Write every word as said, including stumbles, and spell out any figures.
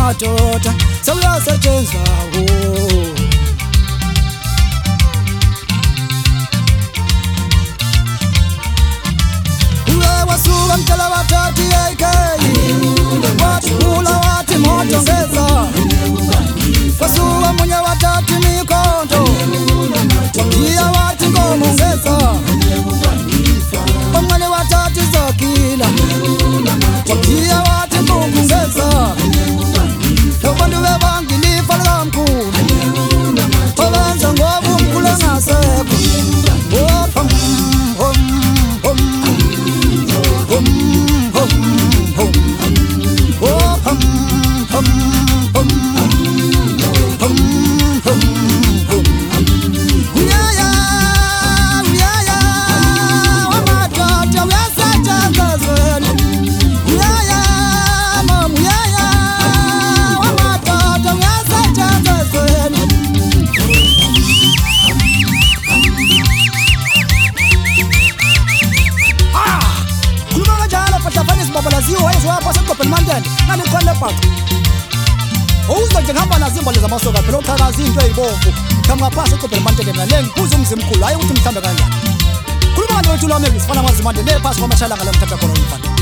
madoda sewuyasetshenzwa uwe wasuka mtala watati A K wathi kula wathi moto ngeza wasuka munye watati mikondo wakia wathi ngomo ngeza bamane watati zakila wakia wathi ngomo ngeza abantu bebangilifa likamkhulu obenza ngoba umkhulu engasekho hom hom hom hom hom hom hom hom hom hom hom hom uyaya uyaya wamadoda uyasetshenzazweni uyaya mama uyaya wamadoda uyasetshenzazweni ah khuluma kanjalo fatafani sibabalaziwe wayezwapha sekugobhela imantende nalikhona lebhaqa uza nje ngihamba nazo imbali zamasoka phela uqhakaza into ezibovu khamba phasi egobhela imantende mina lengibuza umzimkhulu hayi ukuthi mhlambe kanjani khuluma nje wethu lwami ngisifana ngazimande le phasi kwamashala ngale mthatha khona umfana